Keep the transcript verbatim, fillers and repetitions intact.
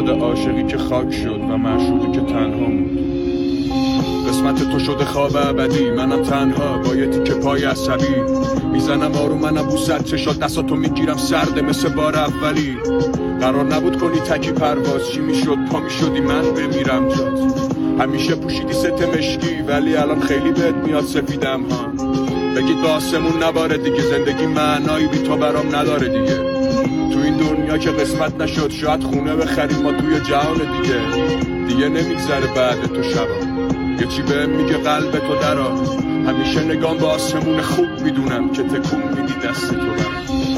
یاد عاشقی که خاک شد و معشوقی که تنها موند. قسمت تو شده خواب ابدی، منم تنها با یه تیکه پای عصبی. میزنم آروم منم بوست چشات، دستاتو میگیرم سرده مثل بار اولی. قرار نبود کنی تکی پرواز، چی میشد پا میشدی من بمیرم جات. همیشه پوشیدی ست مشکی ولی الان خیلی بهت میاد سفیدم ها. بگید با آسمون نباره دیگه، زندگی معنایی بی تو برام نداره دیگه. تو این دنیا که قسمت نشد شاید خونه بخریم ما توی جهان دیگه. دیگه نمیگذره بعد تو شبا، یه چی بهم میگه قلب تو درا. همیشه نگام با آسمون خوب میدونم که تکون میدی دست تو برم.